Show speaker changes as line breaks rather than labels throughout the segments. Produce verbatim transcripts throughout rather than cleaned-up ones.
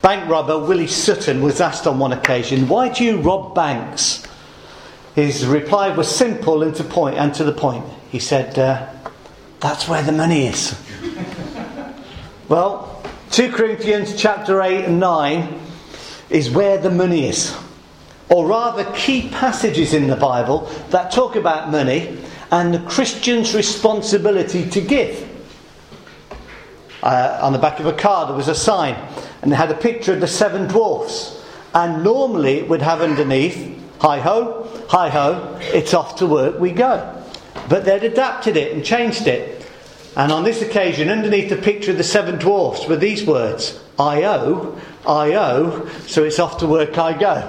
bank robber Willie Sutton was asked on one occasion, "Why do you rob banks?" His reply was simple and to point and to the point. He said, uh, "That's where the money is." Well, Second Corinthians chapter eight and nine is where the money is. Or rather, key passages in the Bible that talk about money and the Christian's responsibility to give. Uh, on the back of a car there was a sign and it had a picture of the seven dwarfs. And normally it would have underneath, "Hi-ho, hi-ho, it's off to work we go." But they'd adapted it and changed it. And on this occasion, underneath the picture of the seven dwarfs were these words, "I owe, I owe, so it's off to work I go."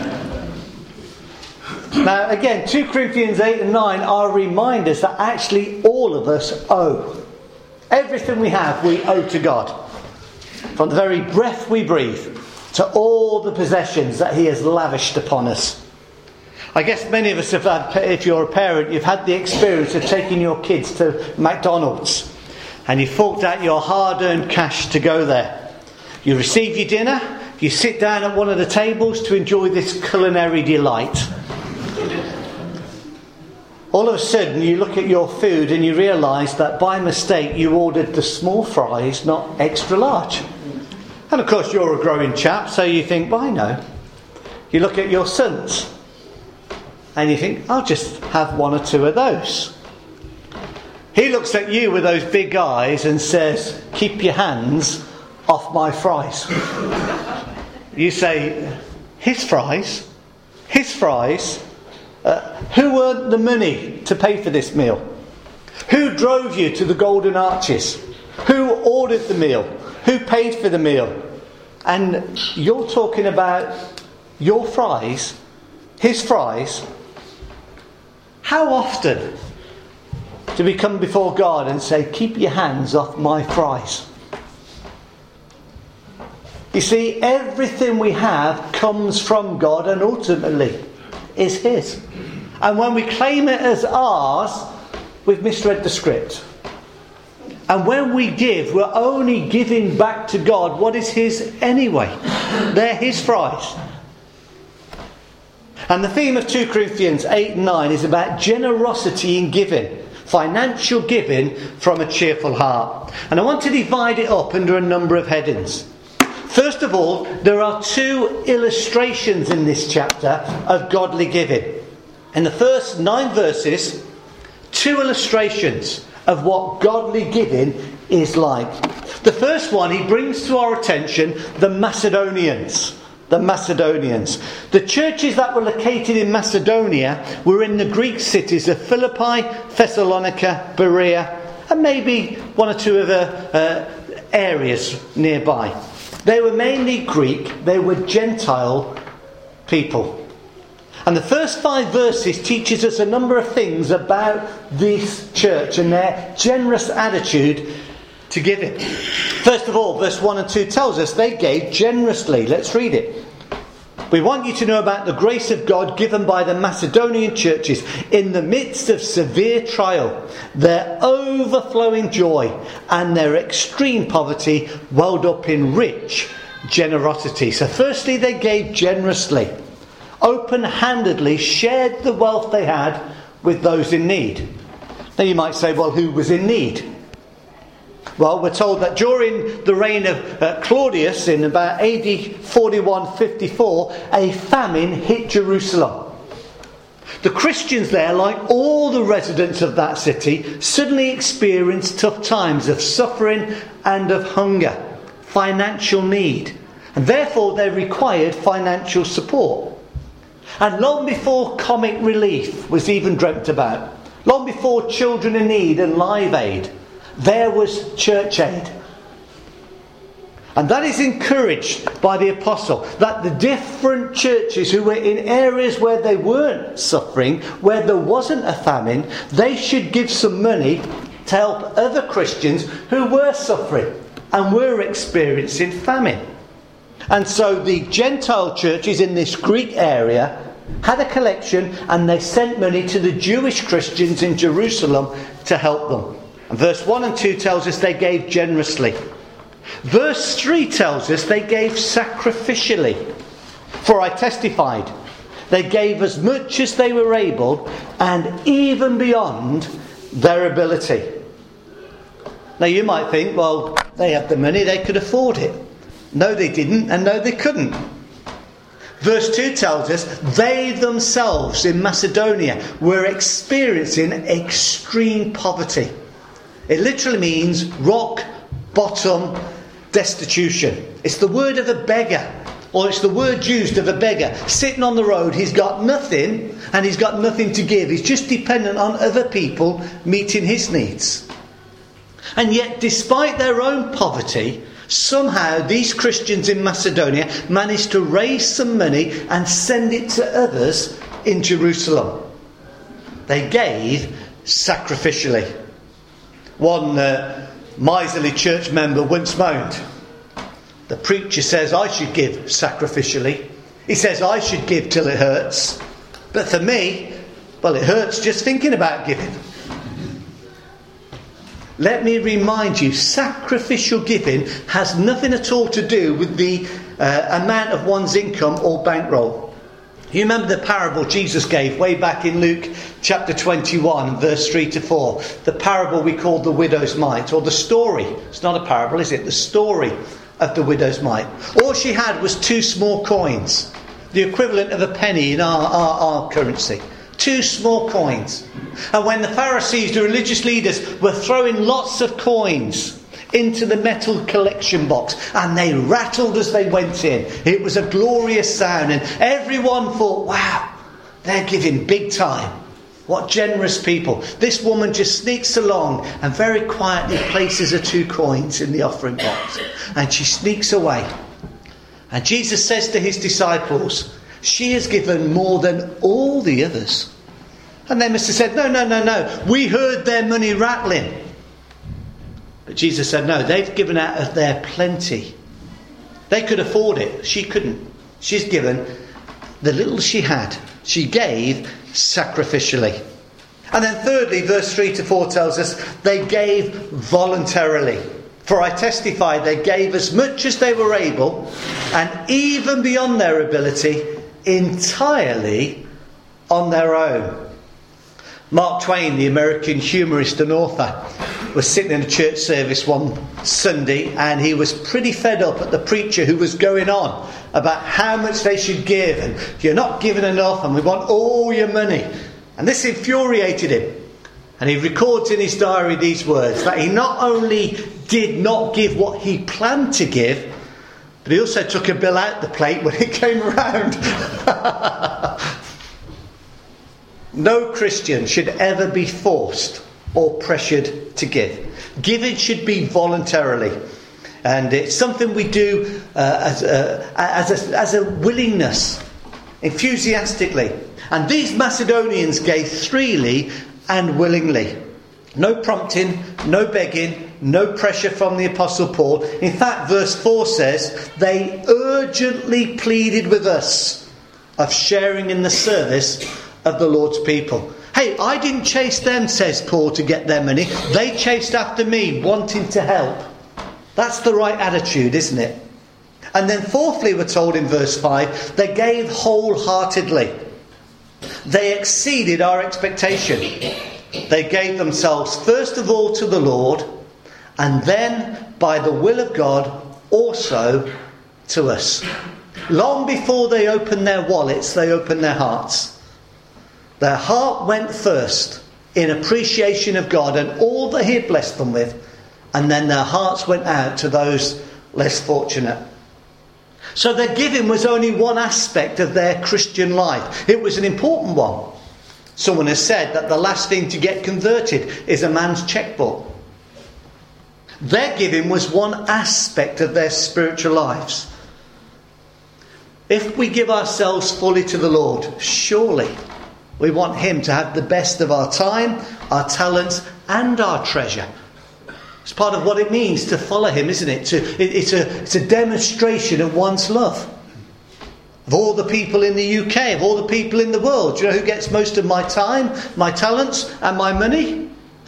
Now again, Second Corinthians eight and nine are reminders that actually all of us owe. Everything we have, we owe to God. From the very breath we breathe to all the possessions that He has lavished upon us. I guess many of us have had, if you're a parent, you've had the experience of taking your kids to McDonald's and you forked out your hard-earned cash to go there. You receive your dinner, you sit down at one of the tables to enjoy this culinary delight. All of a sudden you look at your food and you realise that by mistake you ordered the small fries, not extra large. And of course you're a growing chap, so you think, "Well, I know." You look at your sons and you think, "I'll just have one or two of those." He looks at you with those big eyes and says, "Keep your hands off my fries." You say, "His fries? His fries? Uh, who earned the money to pay for this meal? Who drove you to the Golden Arches? Who ordered the meal? Who paid for the meal?" And you're talking about your fries, his fries. How often do we come before God and say, "Keep your hands off my fries"? You see, everything we have comes from God and ultimately is His. And when we claim it as ours, we've misread the script. And when we give, we're only giving back to God what is His anyway. They're His fries. And the theme of Second Corinthians eight and nine is about generosity in giving. Financial giving from a cheerful heart. And I want to divide it up under a number of headings. First of all, there are two illustrations in this chapter of godly giving. In the first nine verses, two illustrations of what godly giving is like. The first one, he brings to our attention the Macedonians. The Macedonians. The churches that were located in Macedonia were in the Greek cities of Philippi, Thessalonica, Berea, and maybe one or two other uh, areas nearby. They were mainly Greek, they were Gentile people. And the first five verses teaches us a number of things about this church and their generous attitude to giving. First of all, verse one and two tells us they gave generously. Let's read it. "We want you to know about the grace of God given by the Macedonian churches in the midst of severe trial, their overflowing joy and their extreme poverty welled up in rich generosity." So firstly, they gave generously. Open-handedly shared the wealth they had with those in need. Now you might say, well, who was in need? Well, we're told that during the reign of uh, Claudius in about A D forty-one fifty-four, a famine hit Jerusalem. The Christians there, like all the residents of that city, suddenly experienced tough times of suffering and of hunger, financial need. And therefore they required financial support. And long before comic relief was even dreamt about, long before children in need and Live Aid, there was church aid. And that is encouraged by the apostle, that the different churches who were in areas where they weren't suffering, where there wasn't a famine, they should give some money to help other Christians who were suffering and were experiencing famine. And so the Gentile churches in this Greek area had a collection and they sent money to the Jewish Christians in Jerusalem to help them. And verse one and two tells us they gave generously. Verse three tells us they gave sacrificially. For I testified, they gave as much as they were able, and even beyond their ability. Now you might think, well, they had the money, they could afford it. No, they didn't, and no, they couldn't. Verse two tells us they themselves in Macedonia were experiencing extreme poverty. It literally means rock bottom destitution. It's the word of a beggar, or it's the word used of a beggar. Sitting on the road, he's got nothing, and he's got nothing to give. He's just dependent on other people meeting his needs. And yet, despite their own poverty, somehow these Christians in Macedonia managed to raise some money and send it to others in Jerusalem. They gave sacrificially. One uh, miserly church member once moaned, the preacher says I should give sacrificially. He says I should give till it hurts. But for me, well, it hurts just thinking about giving. Let me remind you, sacrificial giving has nothing at all to do with the uh, amount of one's income or bankroll. You remember the parable Jesus gave way back in Luke chapter twenty-one, verse three to four. The parable we call the widow's mite, or the story. It's not a parable, is it? The story of the widow's mite. All she had was two small coins, the equivalent of a penny in our, our, our currency. Two small coins. And when the Pharisees, the religious leaders, were throwing lots of coins into the metal collection box, and they rattled as they went in, it was a glorious sound, and everyone thought, wow, they're giving big time. What generous people. This woman just sneaks along and very quietly places her two coins in the offering box, and she sneaks away. And Jesus says to his disciples, she has given more than all the others. And they must have said, no, no, no, no. We heard their money rattling. But Jesus said, no, they've given out of their plenty. They could afford it. She couldn't. She's given the little she had. She gave sacrificially. And then thirdly, verse three to four tells us they gave voluntarily. For I testify they gave as much as they were able, and even beyond their ability, entirely on their own. Mark Twain, the American humorist and author, was sitting in a church service one Sunday, and he was pretty fed up at the preacher who was going on about how much they should give, and you're not giving enough, and we want all your money. And this infuriated him. And he records in his diary these words, that he not only did not give what he planned to give, but he also took a bill out the plate when it came around. No Christian should ever be forced or pressured to give. Giving should be voluntarily. And it's something we do uh, as, a, as, a, as a willingness, enthusiastically. And these Macedonians gave freely and willingly. No prompting, no begging, no pressure from the Apostle Paul. In fact, verse four says, they urgently pleaded with us of sharing in the service of the Lord's people. Hey, I didn't chase them, says Paul, to get their money. They chased after me, wanting to help. That's the right attitude, isn't it? And then fourthly, we're told in verse five, they gave wholeheartedly. They exceeded our expectation. They gave themselves first of all to the Lord, and then by the will of God also to us. Long before they opened their wallets, they opened their hearts. Their heart went first in appreciation of God and all that he had blessed them with, and then their hearts went out to those less fortunate. So their giving was only one aspect of their Christian life. It was an important one. Someone has said that the last thing to get converted is a man's checkbook. Their giving was one aspect of their spiritual lives. If we give ourselves fully to the Lord, surely we want him to have the best of our time, our talents, and our treasure. It's part of what it means to follow him, isn't it? To, it it's, a, it's a demonstration of one's love. Of all the people in the U K, of all the people in the world, do you know who gets most of my time, my talents, and my money?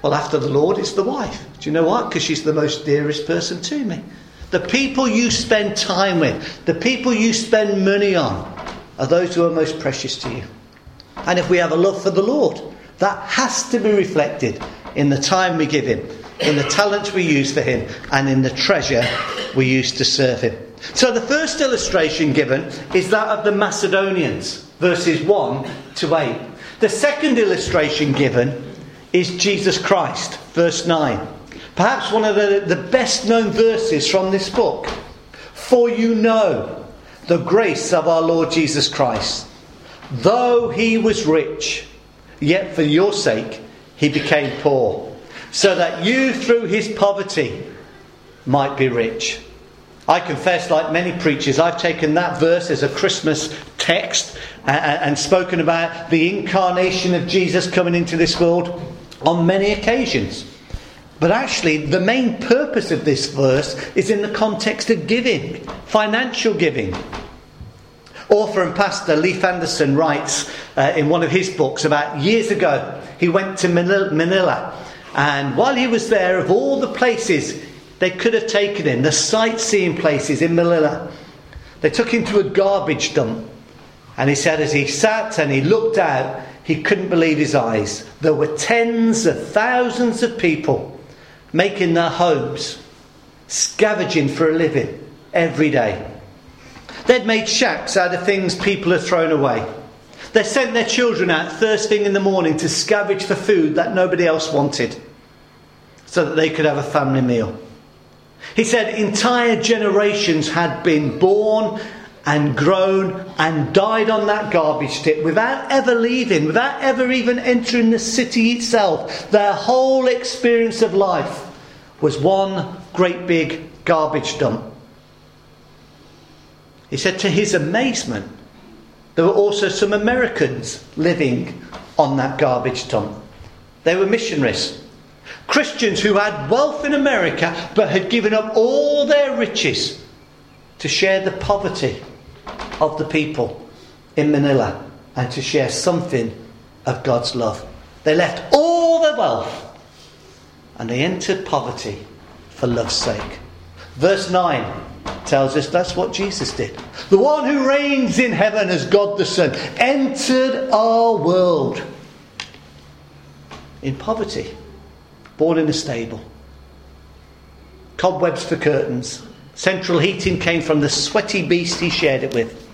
Well, after the Lord, it's the wife. Do you know what? Because she's the most dearest person to me. The people you spend time with, the people you spend money on, are those who are most precious to you. And if we have a love for the Lord, that has to be reflected in the time we give him, in the talents we use for him, and in the treasure we use to serve him. So the first illustration given is that of the Macedonians, verses one to eight. The second illustration given is Jesus Christ, verse nine. Perhaps one of the, the best known verses from this book. For you know the grace of our Lord Jesus Christ. Though he was rich, yet for your sake he became poor, so that you through his poverty might be rich. I confess, like many preachers, I've taken that verse as a Christmas text and, and spoken about the incarnation of Jesus coming into this world on many occasions. But actually, the main purpose of this verse is in the context of giving, financial giving. Author and pastor Leif Anderson writes uh, in one of his books about years ago, he went to Manila, and while he was there, of all the places they could have taken him, the sightseeing places in Manila, they took him to a garbage dump. And he said as he sat and he looked out, he couldn't believe his eyes. There were tens of thousands of people making their homes, scavenging for a living every day. They'd made shacks out of things people had thrown away. They sent their children out first thing in the morning to scavenge for food that nobody else wanted, so that they could have a family meal. He said entire generations had been born and grown and died on that garbage tip without ever leaving, without ever even entering the city itself. Their whole experience of life was one great big garbage dump. He said to his amazement, there were also some Americans living on that garbage dump. They were missionaries. Christians who had wealth in America but had given up all their riches to share the poverty of the people in Manila and to share something of God's love. They left all their wealth and they entered poverty for love's sake. Verse nine tells us that's what Jesus did. The one who reigns in heaven as God the Son entered our world in poverty, born in a stable, cobwebs for curtains, central heating came from the sweaty beast he shared it with.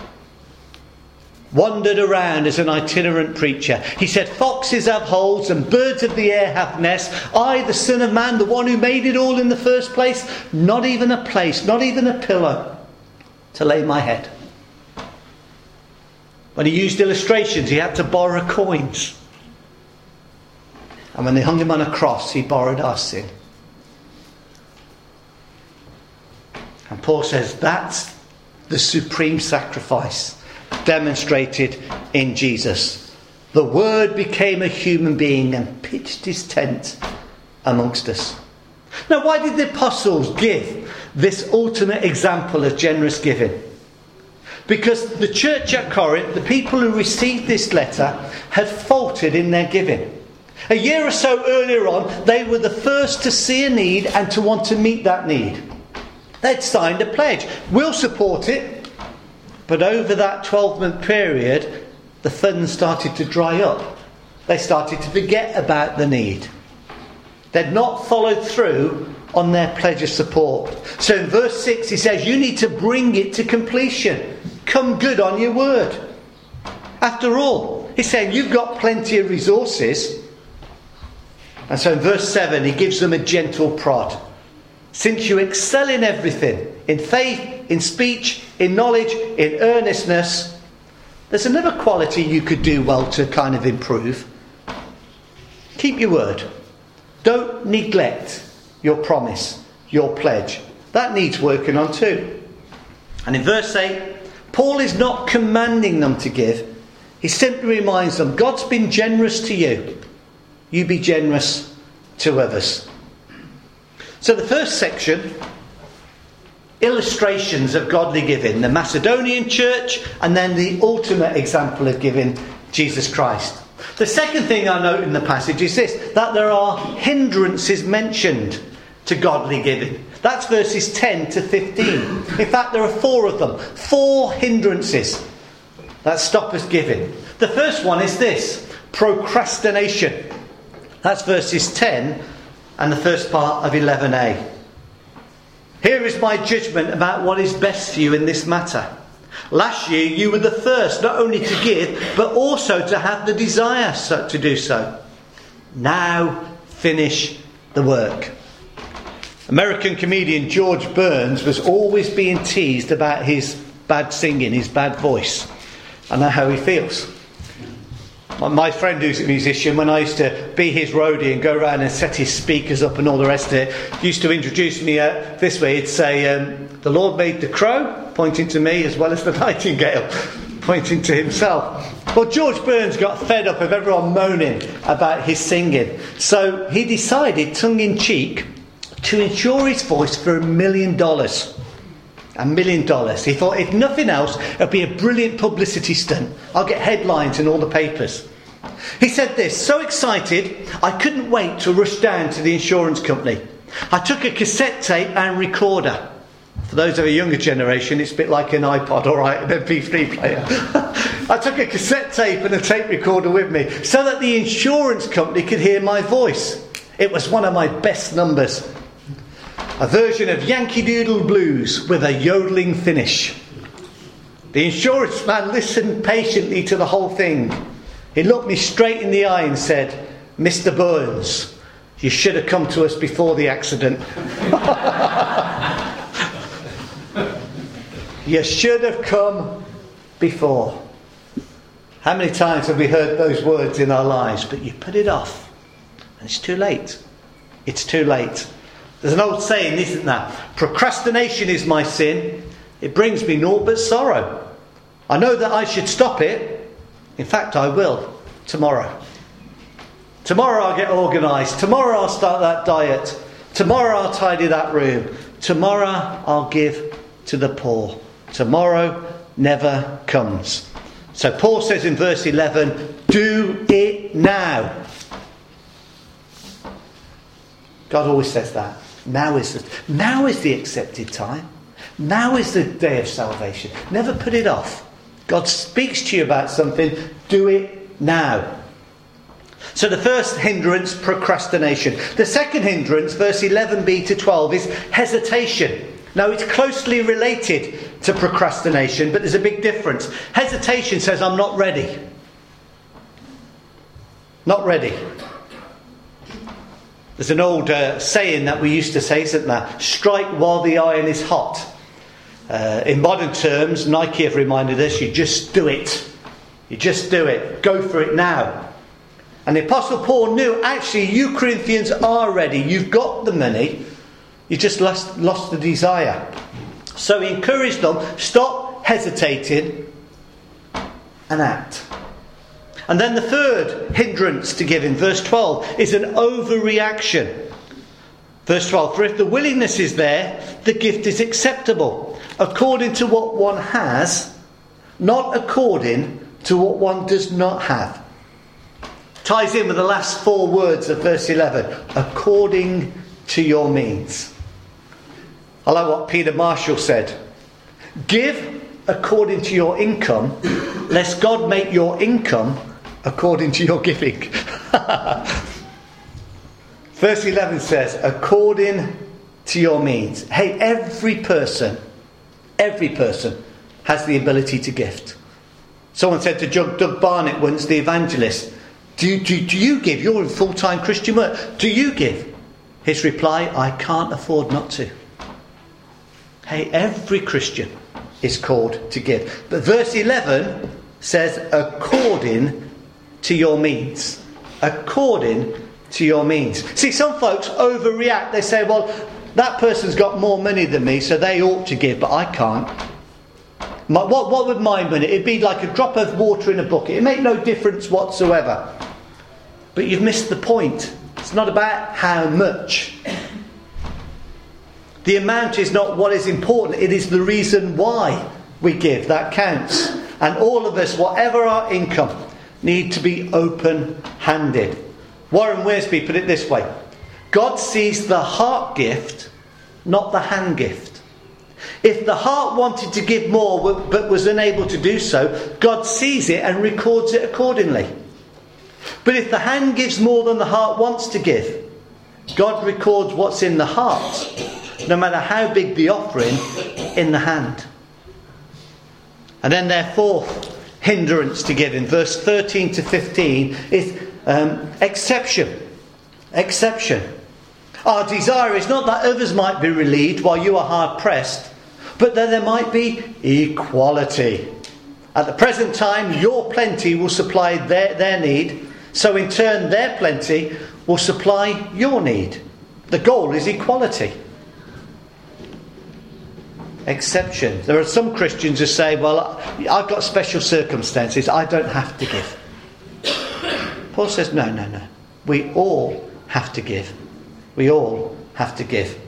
Wandered around as an itinerant preacher. He said, foxes have holes and birds of the air have nests. I, the Son of Man, the one who made it all in the first place, not even a place, not even a pillow to lay my head. When he used illustrations, he had to borrow coins. And when they hung him on a cross, he borrowed our sin. And Paul says that's the supreme sacrifice demonstrated in Jesus. The Word became a human being and pitched his tent amongst us. Now, why did the apostles give this ultimate example of generous giving? Because the church at Corinth, the people who received this letter, had faltered in their giving. A year or so earlier on, they were the first to see a need and to want to meet that need. They'd signed a pledge. We'll support it. But over that twelve-month period, the funds started to dry up. They started to forget about the need. They'd not followed through on their pledge of support. So in verse six, he says, you need to bring it to completion. Come good on your word. After all, he's saying, you've got plenty of resources. And so in verse seven, he gives them a gentle prod. Since you excel in everything, in faith, in speech, in knowledge, in earnestness, there's another quality you could do well to kind of improve. Keep your word. Don't neglect your promise, your pledge. That needs working on too. And in verse eight, Paul is not commanding them to give. He simply reminds them, God's been generous to you. You be generous to others. So the first section, illustrations of godly giving. The Macedonian church and then the ultimate example of giving, Jesus Christ. The second thing I note in the passage is this, that there are hindrances mentioned to godly giving. That's verses ten to fifteen. In fact, there are four of them. Four hindrances that stop us giving. The first one is this, procrastination. That's verses ten and the first part of eleven a. Here is my judgment about what is best for you in this matter. Last year you were the first not only to give, but also to have the desire so, to do so. Now finish the work. American comedian George Burns was always being teased about his bad singing, his bad voice. I know how he feels. My friend who's a musician, when I used to be his roadie and go around and set his speakers up and all the rest of it, used to introduce me uh, this way. He'd say, um, the Lord made the crow, pointing to me, as well as the nightingale, pointing to himself. Well, George Burns got fed up of everyone moaning about his singing. So he decided, tongue-in-cheek, to insure his voice for a million dollars. A million dollars. He thought, if nothing else, it'll be a brilliant publicity stunt. I'll get headlines in all the papers. He said this, so excited, I couldn't wait to rush down to the insurance company. I took a cassette tape and recorder. For those of a younger generation, it's a bit like an iPod, all right, an M P three player. I took a cassette tape and a tape recorder with me so that the insurance company could hear my voice. It was one of my best numbers. A version of Yankee Doodle Blues with a yodeling finish. The insurance man listened patiently to the whole thing. He looked me straight in the eye and said, Mister Burns, you should have come to us before the accident. You should have come before. How many times have we heard those words in our lives? But you put it off. And it's too late. It's too late. There's an old saying, isn't there? Procrastination is my sin. It brings me naught but sorrow. I know that I should stop it. In fact, I will. Tomorrow. Tomorrow I'll get organised. Tomorrow I'll start that diet. Tomorrow I'll tidy that room. Tomorrow I'll give to the poor. Tomorrow never comes. So Paul says in verse eleven, do it now. God always says that. Now is the, now is the accepted time. Now is the day of salvation. Never put it off. God speaks to you about something. Do it now. So the first hindrance, procrastination. The second hindrance, verse eleven b to twelve, is hesitation. Now it's closely related to procrastination, but there's a big difference. Hesitation says, I'm not ready. Not ready. There's an old uh, saying that we used to say, isn't there? Strike while the iron is hot. Uh, in modern terms, Nike have reminded us, you just do it. You just do it. Go for it now. And the Apostle Paul knew, actually, you Corinthians are ready. You've got the money. You just lost, lost the desire. So he encouraged them, stop hesitating and act. And then the third hindrance to giving, verse twelve, is an overreaction. Verse twelve, for if the willingness is there, the gift is acceptable, according to what one has, not according to what one does not have. Ties in with the last four words of verse eleven, according to your means. I like what Peter Marshall said. Give according to your income, lest God make your income according to your giving. Verse eleven says, according to your means. Hey, every person, every person has the ability to gift. Someone said to Doug Barnett once, the evangelist, do, do, do you give? You're in full-time Christian work. Do you give? His reply, I can't afford not to. Hey, every Christian is called to give. But verse eleven says, according to your means. According to your means. See, some folks overreact. They say, well, that person's got more money than me, so they ought to give, but I can't. My, what, what would my money? It'd be like a drop of water in a bucket. It'd make no difference whatsoever. But you've missed the point. It's not about how much. The amount is not what is important. It is the reason why we give that counts. And all of us, whatever our income, need to be open-handed. Warren Wiersbe put it this way: God sees the heart gift, not the hand gift. If the heart wanted to give more but was unable to do so, God sees it and records it accordingly. But if the hand gives more than the heart wants to give, God records what's in the heart, no matter how big the offering, in the hand. And then their fourth hindrance to giving, verse thirteen to fifteen, is um, exception. Exception. Our desire is not that others might be relieved while you are hard pressed, but that there might be equality. At the present time, your plenty will supply their, their need, so in turn their plenty will supply your need. The goal is equality. Exception. There are some Christians who say, well, I've got special circumstances, I don't have to give. Paul says, no, no, no. We all have to give. We all have to give.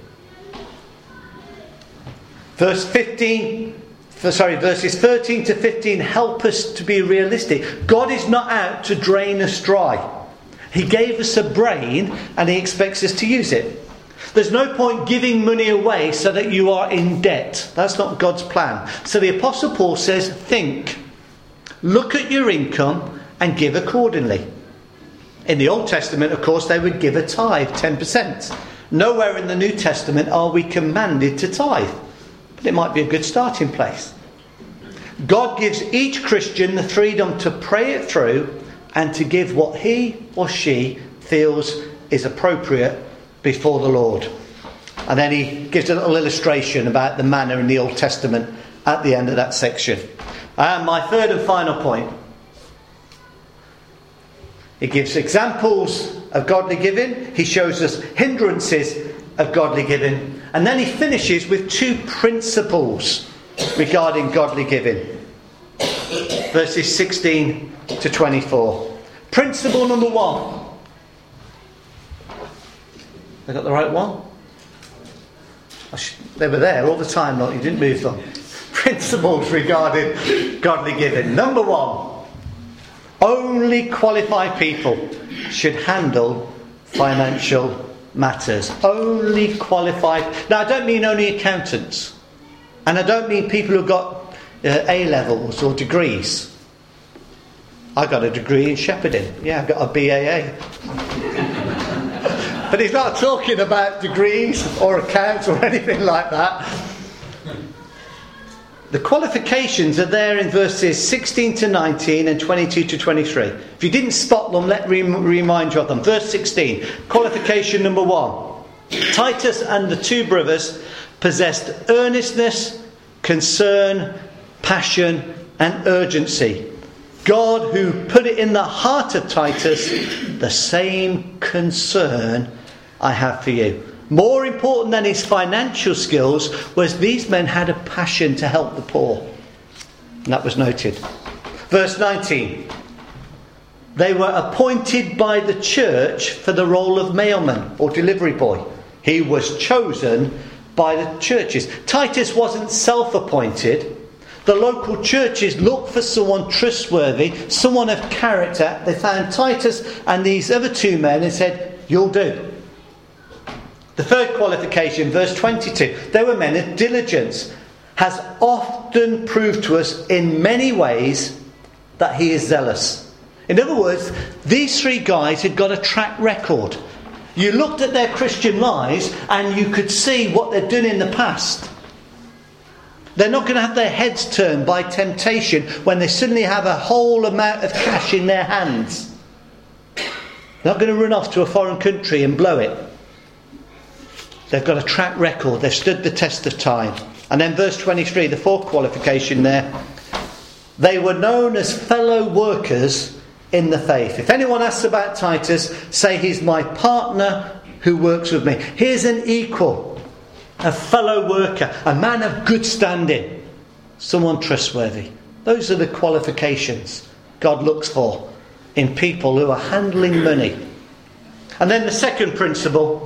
Verse fifteen, sorry, verses thirteen to fifteen help us to be realistic. God is not out to drain us dry. He gave us a brain and he expects us to use it. There's no point giving money away so that you are in debt. That's not God's plan. So the Apostle Paul says, think. Look at your income and give accordingly. In the Old Testament, of course, they would give a tithe, ten percent. Nowhere in the New Testament are we commanded to tithe. But it might be a good starting place. God gives each Christian the freedom to pray it through and to give what he or she feels is appropriate before the Lord. And then he gives a little illustration about the manna in the Old Testament at the end of that section. And my third and final point. He gives examples of godly giving. He shows us hindrances of godly giving. And then he finishes with two principles regarding godly giving. Verses sixteen to twenty-four. Principle number one. I got the right one? I should, they were there all the time, look, you didn't move them. Principles regarding godly giving. Number one. Only qualified people should handle financial matters. Only qualified. Now, I don't mean only accountants. And I don't mean people who've got uh, A-levels or degrees. I got a degree in shepherding. Yeah, I've got a B A A. But he's not talking about degrees or accounts or anything like that. The qualifications are there in verses sixteen to nineteen and twenty-two to twenty-three. If you didn't spot them, let me remind you of them. Verse sixteen, qualification number one. Titus and the two brothers possessed earnestness, concern, passion and urgency. God, who put it in the heart of Titus, the same concern I have for you. More important than his financial skills was these men had a passion to help the poor. And that was noted. Verse nineteen. They were appointed by the church for the role of mailman or delivery boy. He was chosen by the churches. Titus wasn't self-appointed. The local churches looked for someone trustworthy, someone of character. They found Titus and these other two men and said, you'll do. The third qualification, verse twenty-two, they were men of diligence, has often proved to us in many ways that he is zealous. In other words, these three guys had got a track record. You looked at their Christian lives and you could see what they'd done in the past. They're not going to have their heads turned by temptation when they suddenly have a whole amount of cash in their hands. They're not going to run off to a foreign country and blow it. They've got a track record. They've stood the test of time. And then verse twenty-three, the fourth qualification there. They were known as fellow workers in the faith. If anyone asks about Titus, say he's my partner who works with me. Here's an equal, a fellow worker, a man of good standing, someone trustworthy. Those are the qualifications God looks for in people who are handling money. And then the second principle.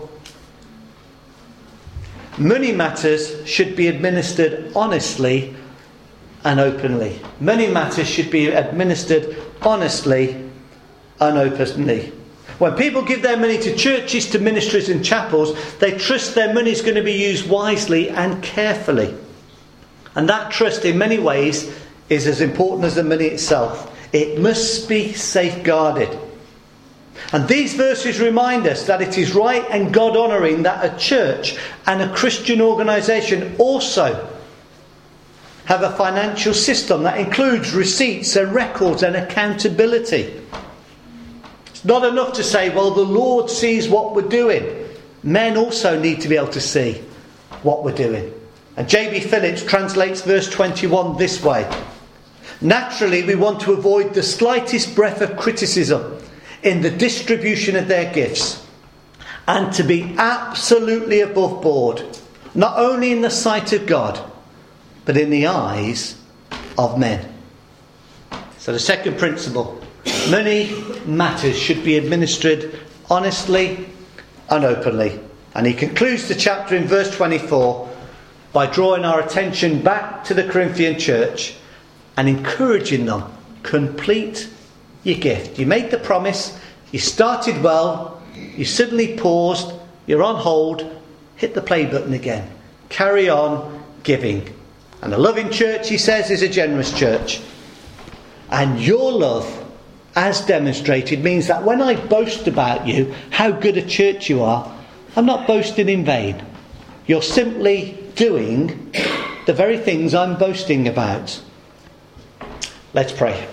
Money matters should be administered honestly and openly. Money matters should be administered honestly and openly. When people give their money to churches, to ministries and chapels, they trust their money is going to be used wisely and carefully. And that trust in many ways is as important as the money itself. It must be safeguarded. And these verses remind us that it is right and God-honouring that a church and a Christian organisation also have a financial system that includes receipts and records and accountability. It's not enough to say, well, the Lord sees what we're doing. Men also need to be able to see what we're doing. And J B Phillips translates verse twenty-one this way. Naturally, we want to avoid the slightest breath of criticism in the distribution of their gifts, and to be absolutely above board, not only in the sight of God, but in the eyes of men. So the second principle, money matters should be administered honestly and openly. And he concludes the chapter in verse twenty-four by drawing our attention back to the Corinthian church and encouraging them, complete your gift. You made the promise, you started well, you suddenly paused, you're on hold, hit the play button again. Carry on giving. And a loving church, he says, is a generous church. And your love, as demonstrated, means that when I boast about you, how good a church you are, I'm not boasting in vain. You're simply doing the very things I'm boasting about. Let's pray.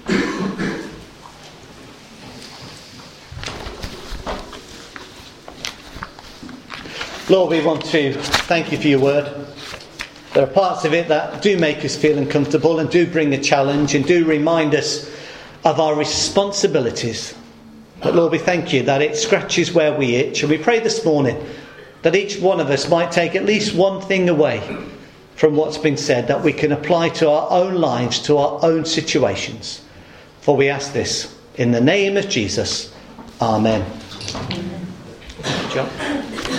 Lord, we want to thank you for your word. There are parts of it that do make us feel uncomfortable and do bring a challenge and do remind us of our responsibilities. But Lord, we thank you that it scratches where we itch. And we pray this morning that each one of us might take at least one thing away from what's been said that we can apply to our own lives, to our own situations. For we ask this in the name of Jesus. Amen. John.